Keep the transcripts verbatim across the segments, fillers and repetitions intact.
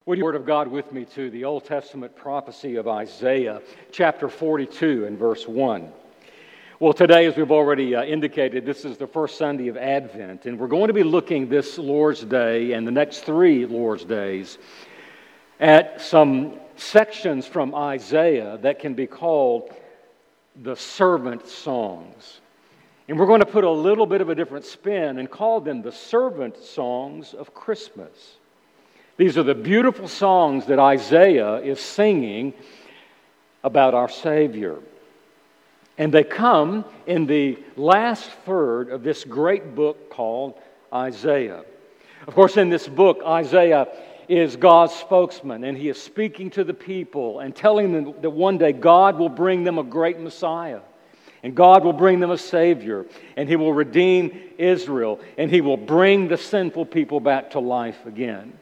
Would you Word of God with me to the Old Testament prophecy of Isaiah, chapter forty-two and verse one. Well, today, as we've already uh, indicated, this is the first Sunday of Advent, and we're going to be looking this Lord's Day and the next three Lord's Days at some sections from Isaiah that can be called the servant songs. And we're going to put a little bit of a different spin and call them the servant songs of Christmas. These are the beautiful songs that Isaiah is singing about our Savior. And they come in the last third of this great book called Isaiah. Of course, in this book, Isaiah is God's spokesman, and he is speaking to the people and telling them that one day God will bring them a great Messiah. And God will bring them a Savior, and He will redeem Israel, and He will bring the sinful people back to life again.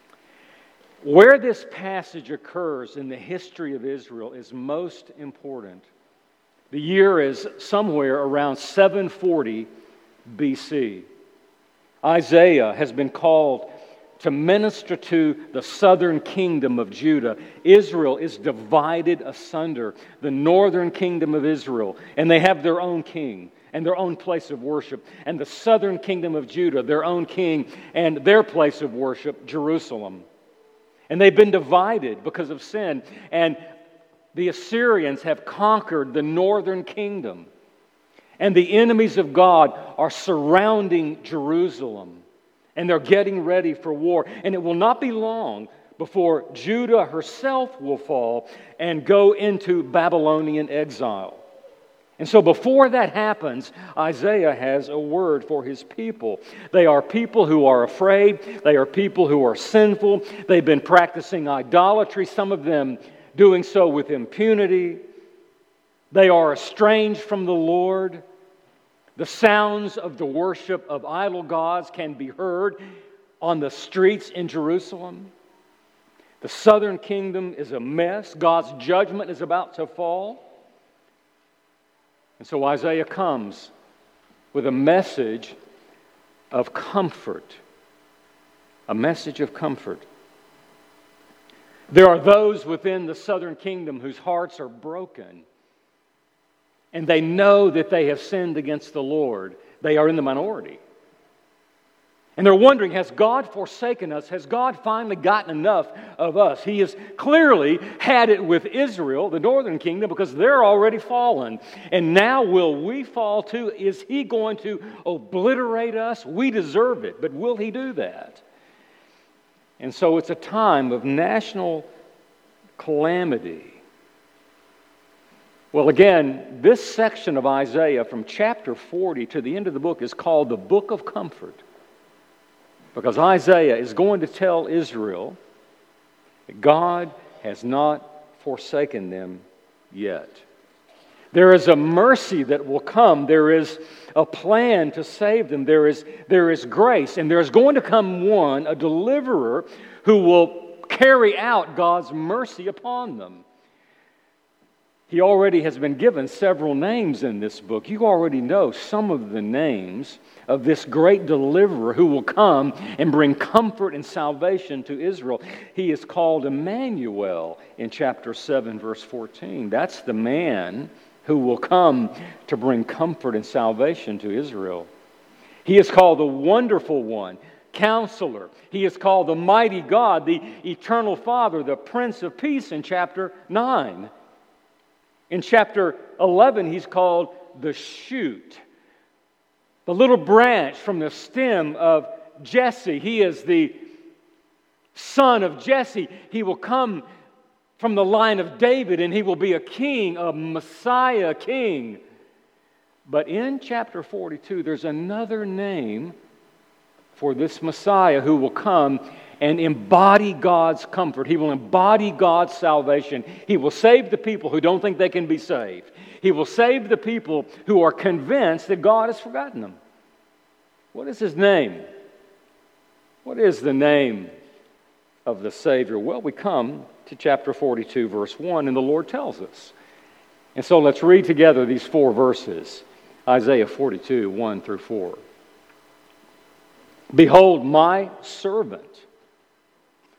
Where this passage occurs in the history of Israel is most important. The year is somewhere around seven forty B C. Isaiah has been called to minister to the southern kingdom of Judah. Israel is divided asunder, the northern kingdom of Israel, and they have their own king and their own place of worship, and the southern kingdom of Judah, their own king and their place of worship, Jerusalem. And they've been divided because of sin, and the Assyrians have conquered the northern kingdom, and the enemies of God are surrounding Jerusalem. And they're getting ready for war. And it will not be long before Judah herself will fall and go into Babylonian exile. And so before that happens, Isaiah has a word for his people. They are people who are afraid. They are people who are sinful. They've been practicing idolatry, some of them doing so with impunity. They are estranged from the Lord. The sounds of the worship of idol gods can be heard on the streets in Jerusalem. The southern kingdom is a mess. God's judgment is about to fall. And so Isaiah comes with a message of comfort. A message of comfort. There are those within the southern kingdom whose hearts are broken. And they know that they have sinned against the Lord. They are in the minority. And they're wondering, has God forsaken us? Has God finally gotten enough of us? He has clearly had it with Israel, the northern kingdom, because they're already fallen. And now will we fall too? Is He going to obliterate us? We deserve it, but will He do that? And so it's a time of national calamity. Well, again, this section of Isaiah from chapter forty to the end of the book is called the Book of Comfort, because Isaiah is going to tell Israel that God has not forsaken them yet. There is a mercy that will come. There is a plan to save them. There is, there is grace, and there is going to come one, a deliverer, who will carry out God's mercy upon them. He already has been given several names in this book. You already know some of the names of this great deliverer who will come and bring comfort and salvation to Israel. He is called Emmanuel in chapter seven, verse fourteen. That's the man who will come to bring comfort and salvation to Israel. He is called the Wonderful One, Counselor. He is called the Mighty God, the Eternal Father, the Prince of Peace in chapter nine. In chapter eleven, he's called the shoot, the little branch from the stem of Jesse. He is the son of Jesse. He will come from the line of David, and he will be a king, a Messiah king. But in chapter forty-two, there's another name for this Messiah who will come and embody God's comfort. He will embody God's salvation. He will save the people who don't think they can be saved. He will save the people who are convinced that God has forgotten them. What is His name? What is the name of the Savior? Well, we come to chapter forty-two, verse one, and the Lord tells us. And so let's read together these four verses. Isaiah forty-two, one through four. Behold, my servant,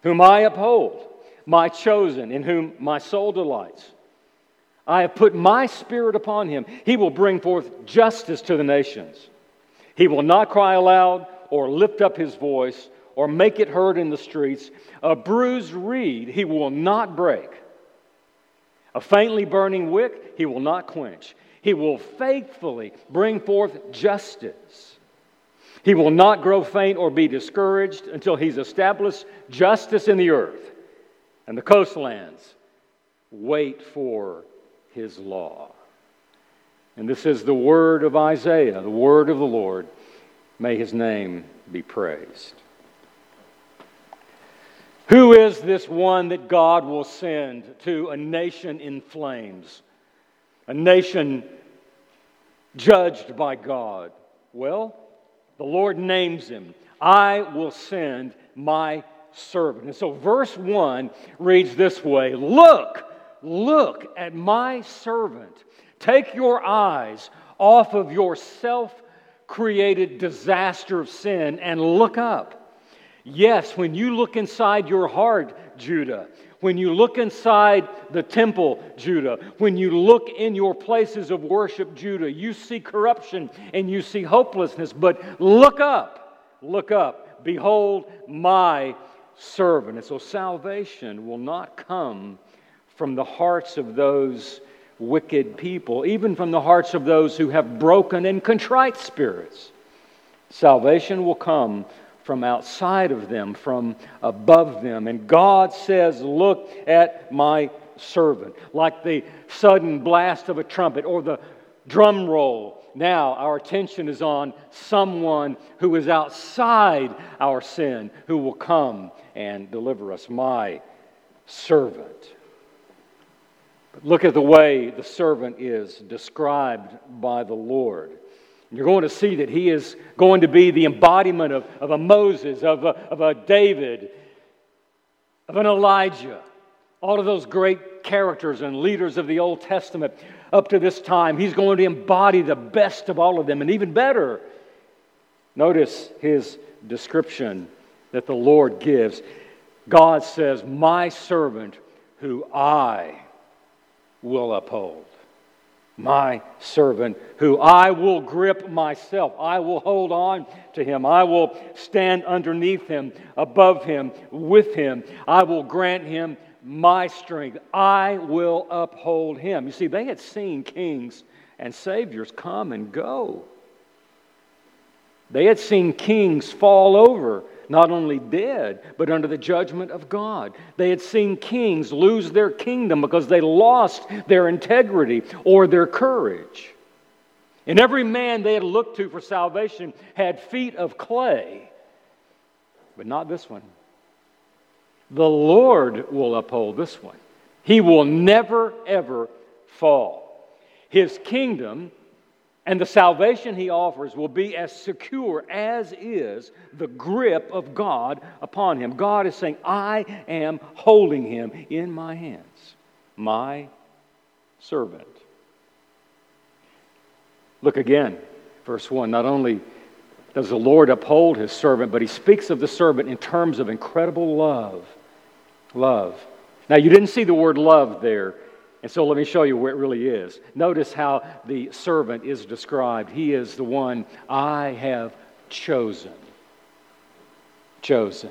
whom I uphold, my chosen, in whom my soul delights. I have put my Spirit upon him. He will bring forth justice to the nations. He will not cry aloud or lift up his voice or make it heard in the streets. A bruised reed he will not break. A faintly burning wick he will not quench. He will faithfully bring forth justice. He will not grow faint or be discouraged until he's established justice in the earth. And the coastlands wait for his law. And this is the word of Isaiah, the word of the Lord. May his name be praised. Who is this one that God will send to a nation in flames? A nation judged by God? Well, the Lord names him. I will send my servant. And so verse one reads this way: Look, look at my servant. Take your eyes off of your self-created disaster of sin and look up. Yes, when you look inside your heart, Judah, when you look inside the temple, Judah, when you look in your places of worship, Judah, you see corruption and you see hopelessness. But look up, look up. Behold my servant. And so salvation will not come from the hearts of those wicked people, even from the hearts of those who have broken and contrite spirits. Salvation will come from outside of them, from above them. And God says, look at my servant. Like the sudden blast of a trumpet or the drum roll. Now our attention is on someone who is outside our sin, who will come and deliver us, my servant. But look at the way the servant is described by the Lord. You're going to see that he is going to be the embodiment of, of a Moses, of a, of a David, of an Elijah. All of those great characters and leaders of the Old Testament up to this time. He's going to embody the best of all of them. And even better, notice his description that the Lord gives. God says, my servant who I will uphold. My servant who I will grip myself. I will hold on to him. I will stand underneath him, above him, with him. I will grant him my strength. I will uphold him. You see, they had seen kings and saviors come and go. They had seen kings fall over, not only dead, but under the judgment of God. They had seen kings lose their kingdom because they lost their integrity or their courage. And every man they had looked to for salvation had feet of clay, but not this one. The Lord will uphold this one. He will never, ever fall. His kingdom and the salvation he offers will be as secure as is the grip of God upon him. God is saying, I am holding him in my hands, my servant. Look again, verse one. Not only does the Lord uphold his servant, but he speaks of the servant in terms of incredible love. Love. Now, you didn't see the word love there. And so let me show you where it really is. Notice how the servant is described. He is the one I have chosen. Chosen.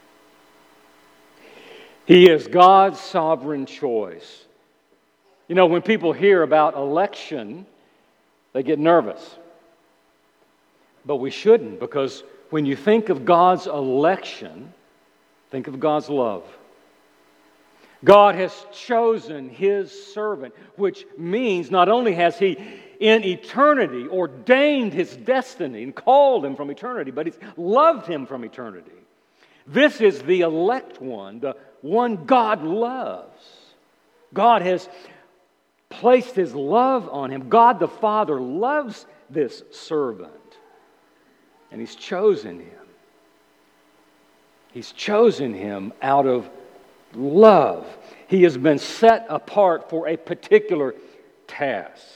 He is God's sovereign choice. You know, when people hear about election, they get nervous. But we shouldn't, because when you think of God's election, think of God's love. God has chosen his servant, which means not only has he in eternity ordained his destiny and called him from eternity, but he's loved him from eternity. This is the elect one, the one God loves. God has placed his love on him. God the Father loves this servant, and he's chosen him. He's chosen him out of love. He has been set apart for a particular task.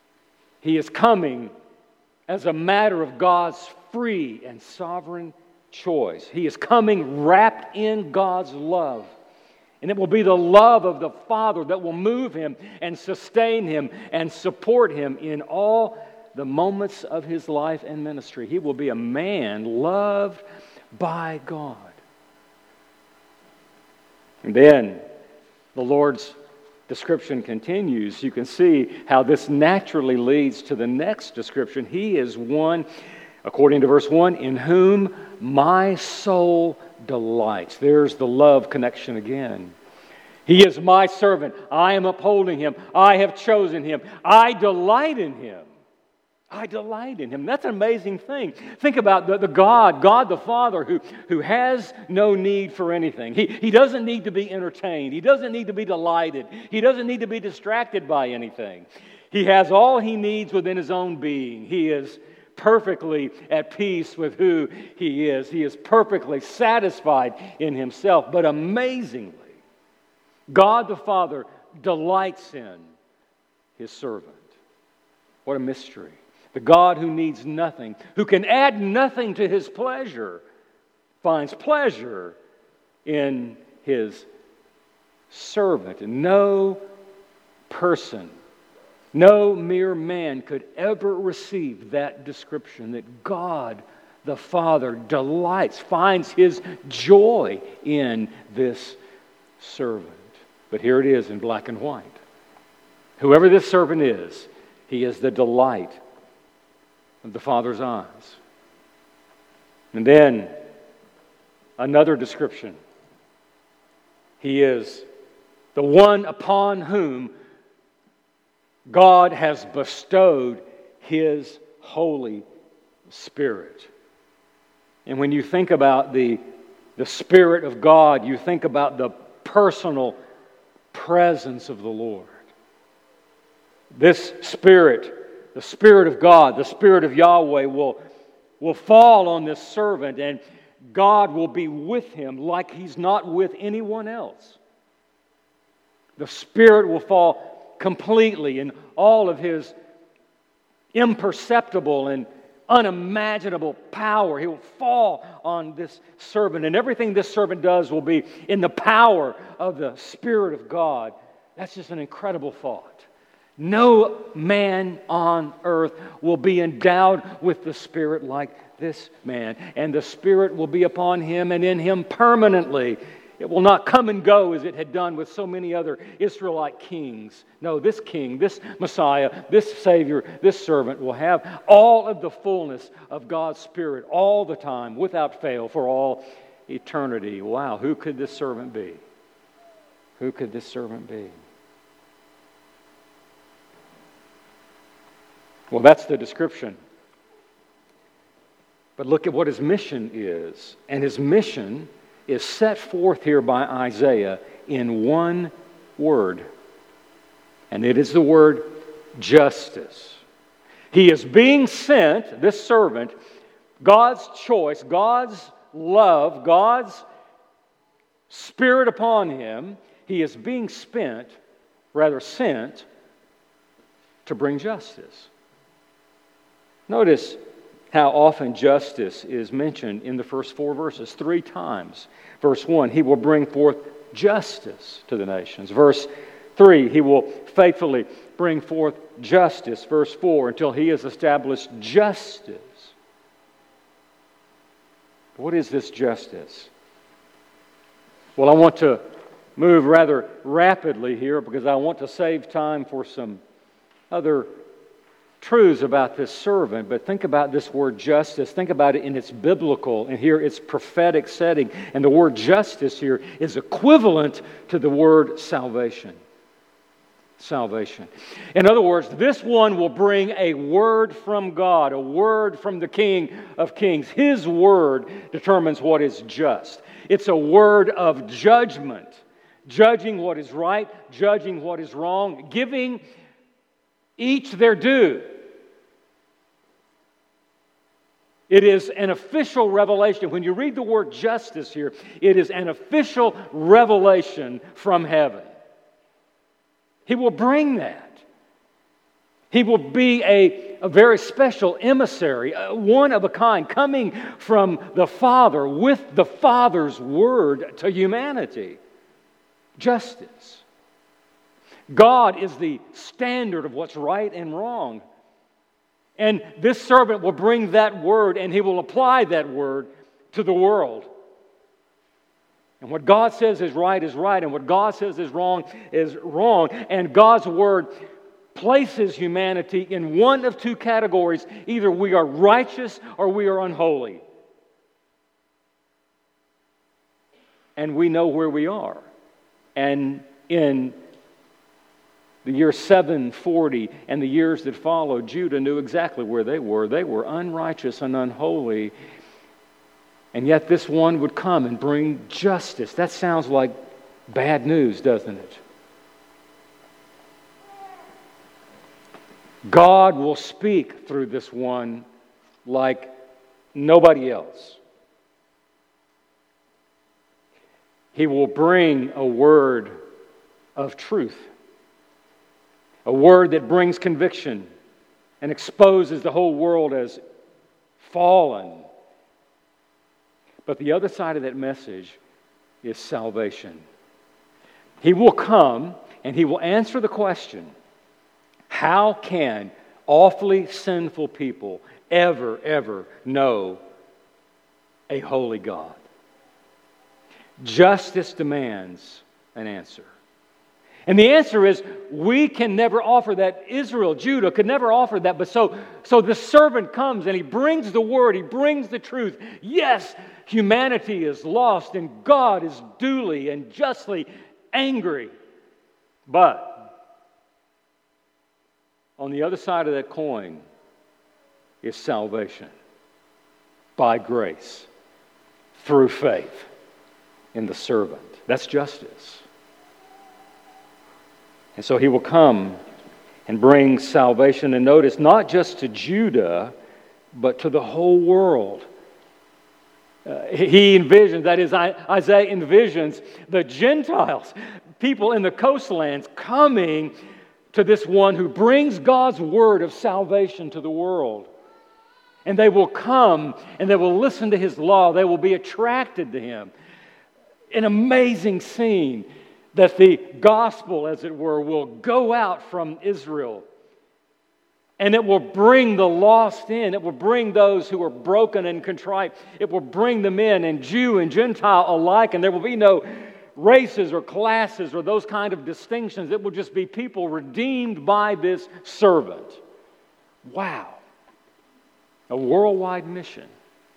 He is coming as a matter of God's free and sovereign choice. He is coming wrapped in God's love. And it will be the love of the Father that will move him and sustain him and support him in all the moments of his life and ministry. He will be a man loved by God. And then the Lord's description continues. You can see how this naturally leads to the next description. He is one, according to verse one, in whom my soul delights. There's the love connection again. He is my servant. I am upholding him. I have chosen him. I delight in him. I delight in him. That's an amazing thing. Think about the, the God, God the Father, who, who has no need for anything. He, he doesn't need to be entertained. He doesn't need to be delighted. He doesn't need to be distracted by anything. He has all he needs within his own being. He is perfectly at peace with who he is. He is perfectly satisfied in himself. But amazingly, God the Father delights in his servant. What a mystery. The God who needs nothing, who can add nothing to his pleasure, finds pleasure in his servant. And no person, no mere man could ever receive that description, that God the Father delights, finds his joy in this servant. But here it is in black and white. Whoever this servant is, he is the delight of the Father's eyes. And then another description. He is the one upon whom God has bestowed his Holy Spirit. And when you think about the, the Spirit of God, you think about the personal presence of the Lord. This Spirit, the Spirit of God, the Spirit of Yahweh will, will fall on this servant, and God will be with him like he's not with anyone else. The Spirit will fall completely in all of his imperceptible and unimaginable power. He will fall on this servant, and everything this servant does will be in the power of the Spirit of God. That's just an incredible thought. No man on earth will be endowed with the Spirit like this man, and the Spirit will be upon him and in him permanently. It will not come and go as it had done with so many other Israelite kings. No, this king, this Messiah, this Savior, this servant will have all of the fullness of God's Spirit all the time, without fail, for all eternity. Wow, who could this servant be? Who could this servant be? Well, that's the description. But look at what his mission is. And his mission is set forth here by Isaiah in one word. And it is the word justice. He is being sent, this servant, God's choice, God's love, God's Spirit upon him. He is being spent, rather sent, to bring justice. Notice how often justice is mentioned in the first four verses. Three times. Verse one, he will bring forth justice to the nations. Verse three, he will faithfully bring forth justice. Verse four, until he has established justice. What is this justice? Well, I want to move rather rapidly here because I want to save time for some other truths about this servant, but think about this word justice. Think about it in its biblical, and here its prophetic setting. And the word justice here is equivalent to the word salvation. Salvation. In other words, this one will bring a word from God, a word from the King of Kings. His word determines what is just. It's a word of judgment, judging what is right, judging what is wrong, giving each their due. It is an official revelation. When you read the word justice here, it is an official revelation from heaven. He will bring that. He will be a, a very special emissary, uh, one of a kind, coming from the Father with the Father's word to humanity. Justice. God is the standard of what's right and wrong. And this servant will bring that word and he will apply that word to the world. And what God says is right is right, and what God says is wrong is wrong. And God's word places humanity in one of two categories. Either we are righteous or we are unholy. And we know where we are. And in the year seven forty and the years that followed, Judah knew exactly where they were. They were unrighteous and unholy. And yet this one would come and bring justice. That sounds like bad news, doesn't it? God will speak through this one like nobody else. He will bring a word of truth. A word that brings conviction and exposes the whole world as fallen. But the other side of that message is salvation. He will come and He will answer the question, how can awfully sinful people ever, ever know a holy God? Justice demands an answer. And the answer is, we can never offer that. Israel, Judah, could never offer that. But so, so the servant comes and he brings the word, he brings the truth. Yes, humanity is lost and God is duly and justly angry. But on the other side of that coin is salvation by grace through faith in the servant. That's justice. And so He will come and bring salvation. And notice, not just to Judah, but to the whole world. Uh, he envisions, that is, Isaiah envisions the Gentiles, people in the coastlands, coming to this one who brings God's word of salvation to the world. And they will come and they will listen to His law. They will be attracted to Him. An amazing scene that the gospel, as it were, will go out from Israel. And it will bring the lost in. It will bring those who are broken and contrite. It will bring them in, and Jew and Gentile alike. And there will be no races or classes or those kind of distinctions. It will just be people redeemed by this servant. Wow. A worldwide mission.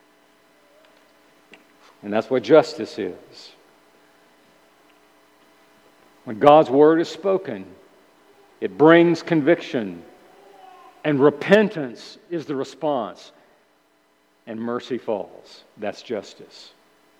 And that's what justice is. When God's word is spoken, it brings conviction, and repentance is the response, and mercy falls. That's justice.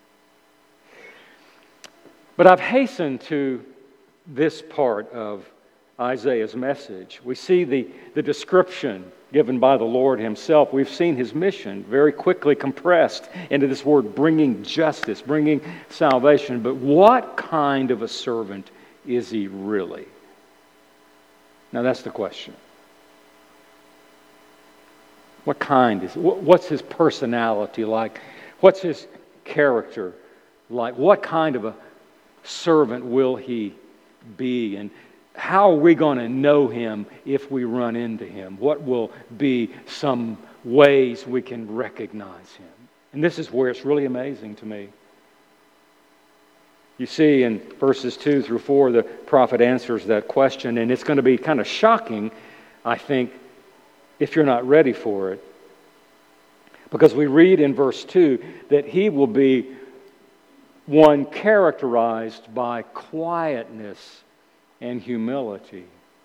But I've hastened to this part of Isaiah's message. We see the, the description given by the Lord Himself. We've seen His mission very quickly compressed into this word, bringing justice, bringing salvation. But what kind of a servant is He really? Now that's the question. What kind is, what's His personality like? What's His character like? What kind of a servant will He be? And how are we going to know Him if we run into Him? What will be some ways we can recognize Him? And this is where it's really amazing to me. You see in verses two through four, the prophet answers that question, and it's going to be kind of shocking, I think, if you're not ready for it. Because we read in verse two that He will be one characterized by quietness and humility.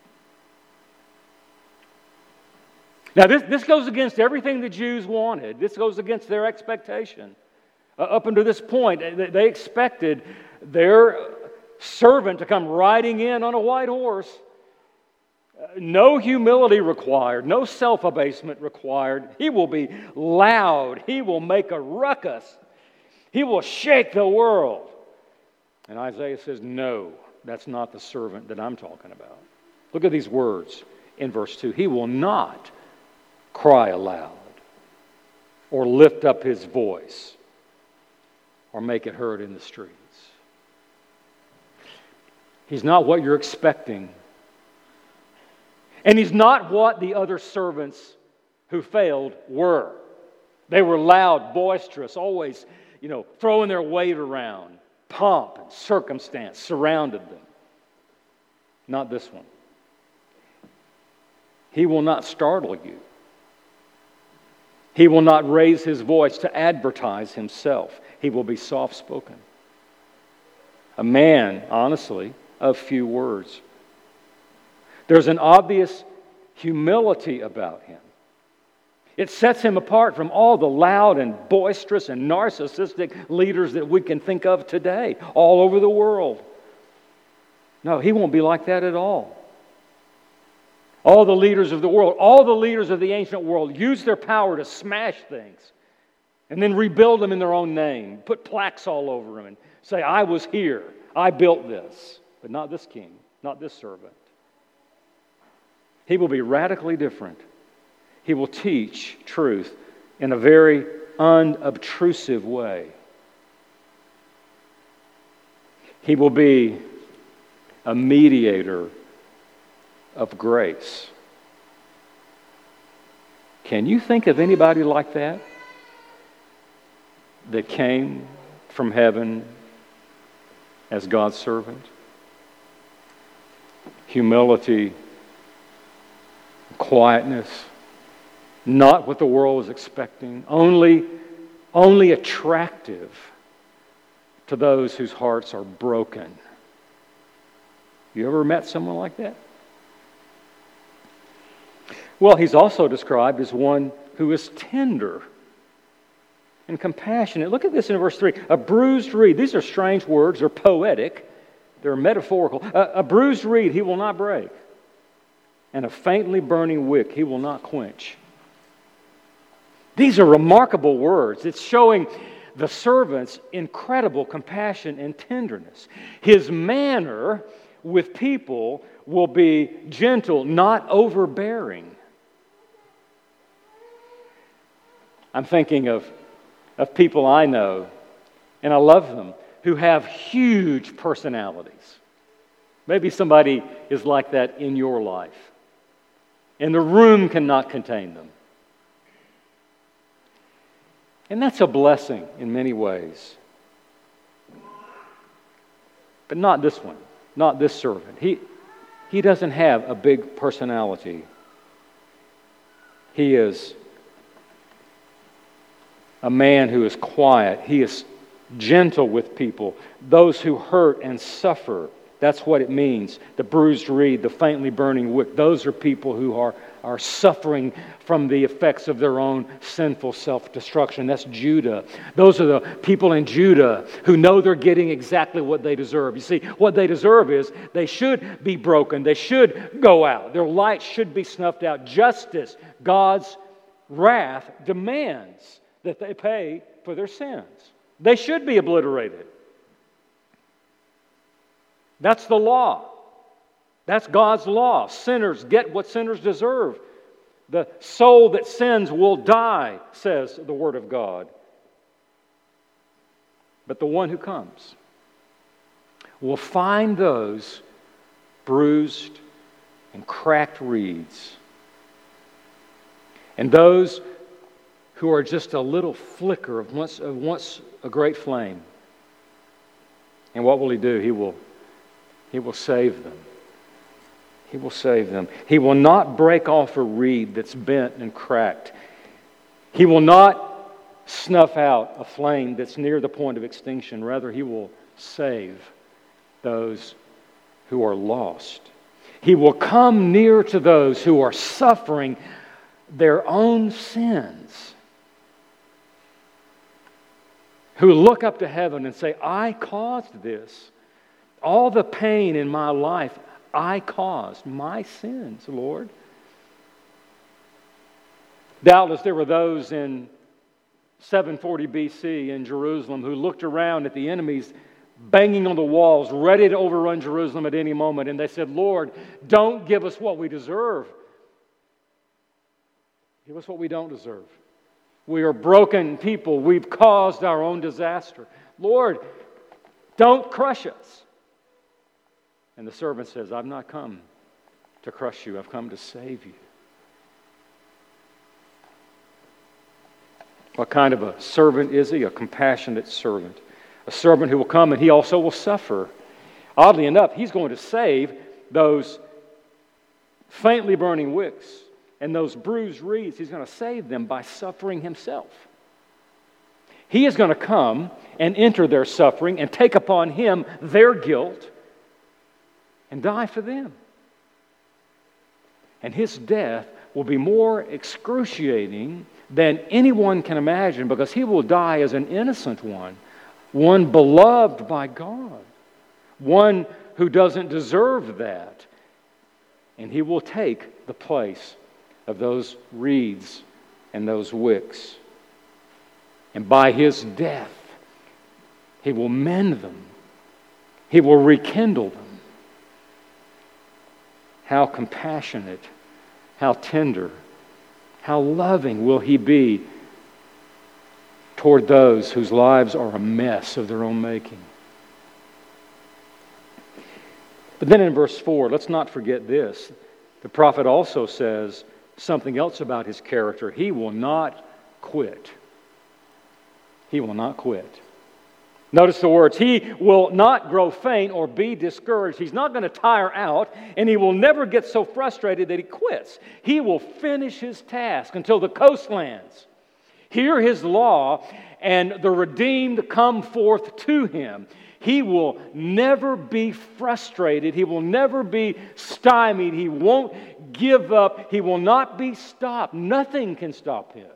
Now this, this goes against everything the Jews wanted. This goes against their expectation. Uh, up until this point, they, they expected their servant to come riding in on a white horse. Uh, no humility required, no self-abasement required. He will be loud. He will make a ruckus. He will shake the world. And Isaiah says, no, that's not the servant that I'm talking about. Look at these words in verse two. He will not cry aloud or lift up his voice or make it heard in the streets. He's not what you're expecting. And he's not what the other servants who failed were. They were loud, boisterous, always, you know, throwing their weight around. Pomp and circumstance surrounded them. Not this one. He will not startle you. He will not raise his voice to advertise himself. He will be soft-spoken. A man, honestly, of few words. There's an obvious humility about him. It sets him apart from all the loud and boisterous and narcissistic leaders that we can think of today, all over the world. No, he won't be like that at all. All the leaders of the world, all the leaders of the ancient world used their power to smash things and then rebuild them in their own name, put plaques all over them and say, I was here, I built this. But not this king, not this servant. He will be radically different. He will teach truth in a very unobtrusive way. He will be a mediator of grace. Can you think of anybody like that? That came from heaven as God's servant? Humility, quietness, not what the world was expecting, only, only attractive to those whose hearts are broken. You ever met someone like that? Well, he's also described as one who is tender and compassionate. Look at this in verse three. A bruised reed. These are strange words. They're poetic. They're metaphorical. A, a bruised reed he will not break. And a faintly burning wick he will not quench. These are remarkable words. It's showing the servant's incredible compassion and tenderness. His manner with people will be gentle, not overbearing. I'm thinking of, of people I know, and I love them, who have huge personalities. Maybe somebody is like that in your life, and the room cannot contain them. And that's a blessing in many ways. But not this one, not this servant. He, he doesn't have a big personality. He is a man who is quiet. He is gentle with people. Those who hurt and suffer, that's what it means. The bruised reed, the faintly burning wick, those are people who are, are suffering from the effects of their own sinful self-destruction. That's Judah. Those are the people in Judah who know they're getting exactly what they deserve. You see, what they deserve is they should be broken. They should go out. Their light should be snuffed out. Justice, God's wrath, demands that they pay for their sins. They should be obliterated. That's the law. That's God's law. Sinners get what sinners deserve. The soul that sins will die, says the Word of God. But the one who comes will find those bruised and cracked reeds, and those who are just a little flicker of once, of once a great flame. And what will He do? He will, he will save them. He will save them. He will not break off a reed that's bent and cracked. He will not snuff out a flame that's near the point of extinction. Rather, He will save those who are lost. He will come near to those who are suffering their own sins, who look up to heaven and say, I caused this. All the pain in my life, I caused. My sins, Lord. Doubtless there were those in seven forty B C in Jerusalem who looked around at the enemies banging on the walls, ready to overrun Jerusalem at any moment, and they said, Lord, don't give us what we deserve. Give us what we don't deserve. We are broken people. We've caused our own disaster. Lord, don't crush us. And the servant says, I've not come to crush you. I've come to save you. What kind of a servant is he? A compassionate servant. A servant who will come and he also will suffer. Oddly enough, he's going to save those faintly burning wicks and those bruised reeds. He's going to save them by suffering himself. He is going to come and enter their suffering and take upon him their guilt and die for them. And his death will be more excruciating than anyone can imagine, because he will die as an innocent one, one beloved by God, one who doesn't deserve that. And he will take the place of those reeds and those wicks. And by his death, he will mend them. He will rekindle them. How compassionate, how tender, how loving will he be toward those whose lives are a mess of their own making. But then in verse four, let's not forget this. The prophet also says something else about his character. He will not quit. He will not quit. Notice the words. He will not grow faint or be discouraged. He's not going to tire out, and he will never get so frustrated that he quits. He will finish his task until the coastlands hear his law and the redeemed come forth to him. He will never be frustrated. He will never be stymied. He won't give up. He will not be stopped. Nothing can stop him.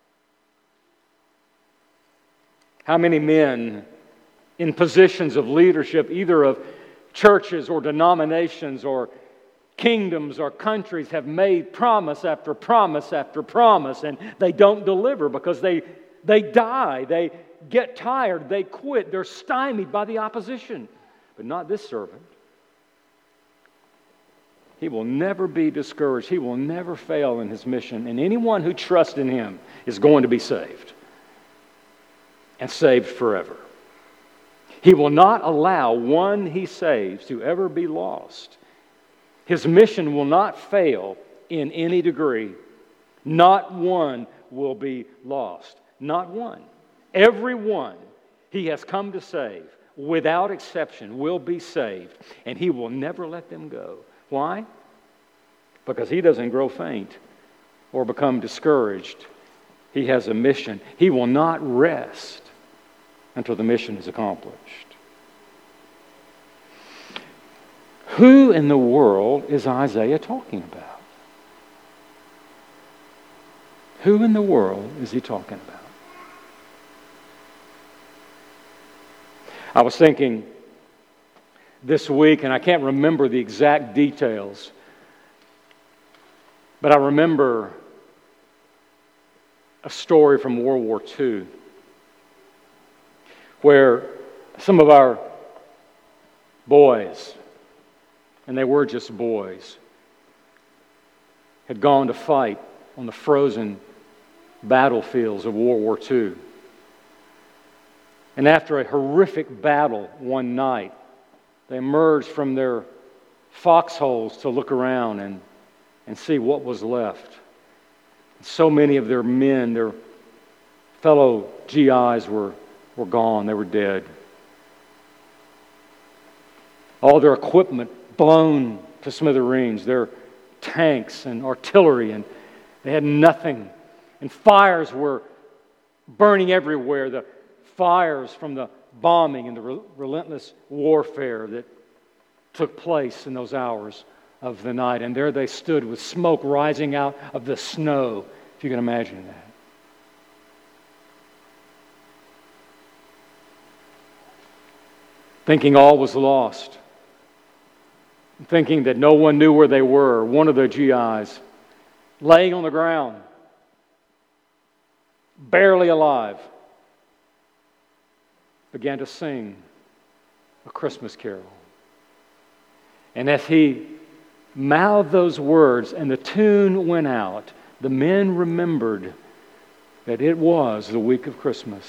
How many men in positions of leadership, either of churches or denominations or kingdoms or countries, have made promise after promise after promise, and they don't deliver because they, they die, they get tired, they quit, they're stymied by the opposition. But not this servant. He will never be discouraged. He will never fail in his mission, and anyone who trusts in him is going to be saved, and saved forever. He will not allow one he saves to ever be lost. His mission will not fail in any degree. Not one will be lost. Not one. Every one he has come to save, without exception, will be saved. And he will never let them go. Why? Because he doesn't grow faint or become discouraged. He has a mission. He will not rest until the mission is accomplished. Who in the world is Isaiah talking about? Who in the world is he talking about? I was thinking this week, and I can't remember the exact details, but I remember a story from World War Two where some of our boys, and they were just boys, had gone to fight on the frozen battlefields of World War Two. And after a horrific battle one night, they emerged from their foxholes to look around and, and see what was left. So many of their men, their fellow G Is were, were gone. They were dead. All their equipment blown to smithereens, their tanks and artillery, and they had nothing. And fires were burning everywhere. The fires from the bombing and the re- relentless warfare that took place in those hours of the night. And there they stood with smoke rising out of the snow, if you can imagine that. Thinking all was lost. Thinking that no one knew where they were. One of the G Is, laying on the ground, barely alive, began to sing a Christmas carol. And as he mouthed those words and the tune went out, the men remembered that it was the week of Christmas.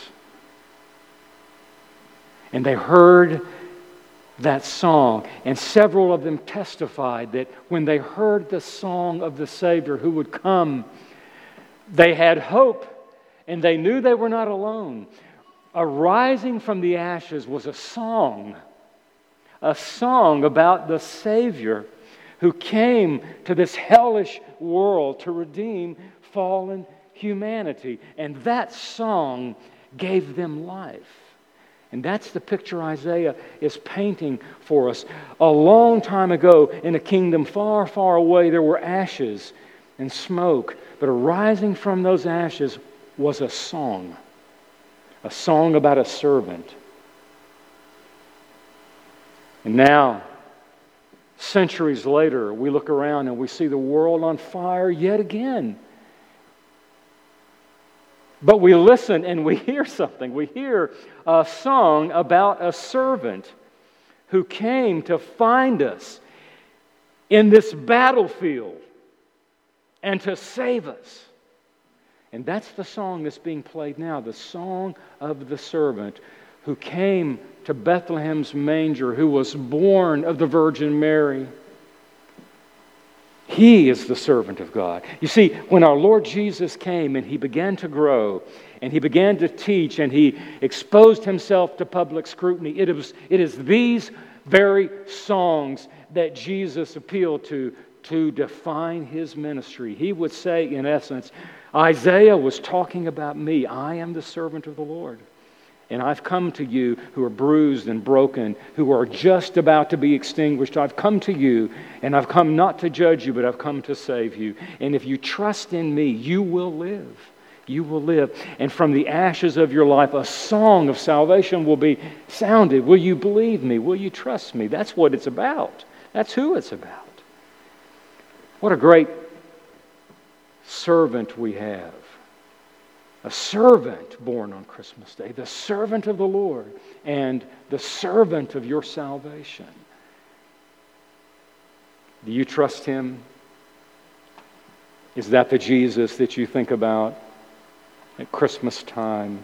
And they heard that song, and several of them testified that when they heard the song of the Savior who would come, they had hope, and they knew they were not alone. Arising from the ashes was a song, a song about the Savior who came to this hellish world to redeem fallen humanity. And that song gave them life. And that's the picture Isaiah is painting for us. A long time ago, in a kingdom far, far away, there were ashes and smoke. But arising from those ashes was a song. A song about a servant. And now, centuries later, we look around and we see the world on fire yet again. But we listen and we hear something. We hear a song about a servant who came to find us in this battlefield and to save us. And that's the song that's being played now, the song of the servant who came to Bethlehem's manger, who was born of the Virgin Mary. He is the servant of God. You see, when our Lord Jesus came and He began to grow and He began to teach and He exposed Himself to public scrutiny, it is, it is these very songs that Jesus appealed to to define His ministry. He would say, in essence, Isaiah was talking about me. I am the servant of the Lord. And I've come to you who are bruised and broken, who are just about to be extinguished. I've come to you, and I've come not to judge you, but I've come to save you. And if you trust in me, you will live. You will live. And from the ashes of your life, a song of salvation will be sounded. Will you believe me? Will you trust me? That's what it's about. That's who it's about. What a great servant we have. A servant born on Christmas Day, the servant of the Lord and the servant of your salvation. Do you trust Him? Is that the Jesus that you think about at Christmas time?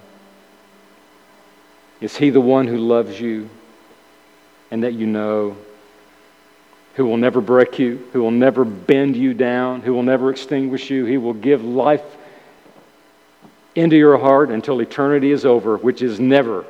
Is He the one who loves you and that you know, who will never break you, who will never bend you down, who will never extinguish you? He will give life into your heart until eternity is over, which is never.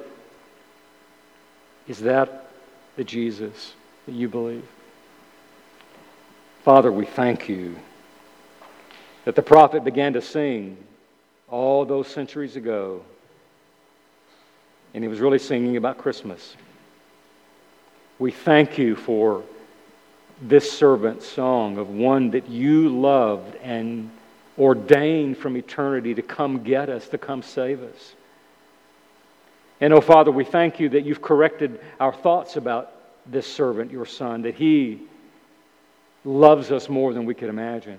Is that the Jesus that you believe? Father, we thank you that the prophet began to sing all those centuries ago, and he was really singing about Christmas. We thank you for this servant song of one that you loved and ordained from eternity to come get us, to come save us. And oh Father, we thank you that you've corrected our thoughts about this servant, your Son, that He loves us more than we could imagine.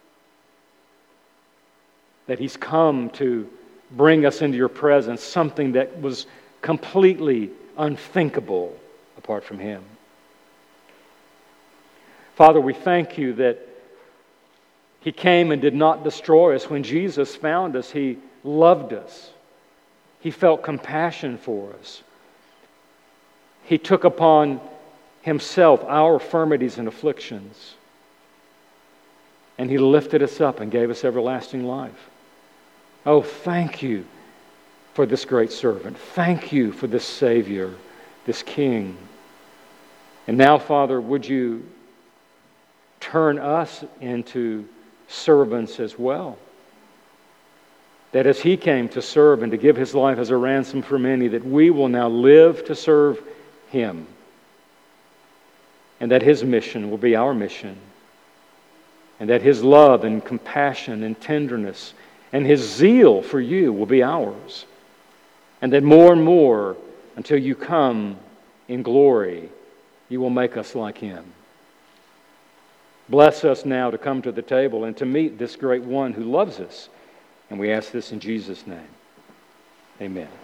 That He's come to bring us into your presence, something that was completely unthinkable apart from Him. Father, we thank you that He came and did not destroy us. When Jesus found us, He loved us. He felt compassion for us. He took upon Himself our infirmities and afflictions. And He lifted us up and gave us everlasting life. Oh, thank you for this great servant. Thank you for this Savior, this King. And now, Father, would you turn us into servants as well. That as He came to serve and to give His life as a ransom for many, that we will now live to serve Him. And that His mission will be our mission. And that His love and compassion and tenderness and His zeal for you will be ours. And that more and more, until you come in glory, you will make us like Him. Bless us now to come to the table and to meet this great one who loves us. And we ask this in Jesus' name. Amen.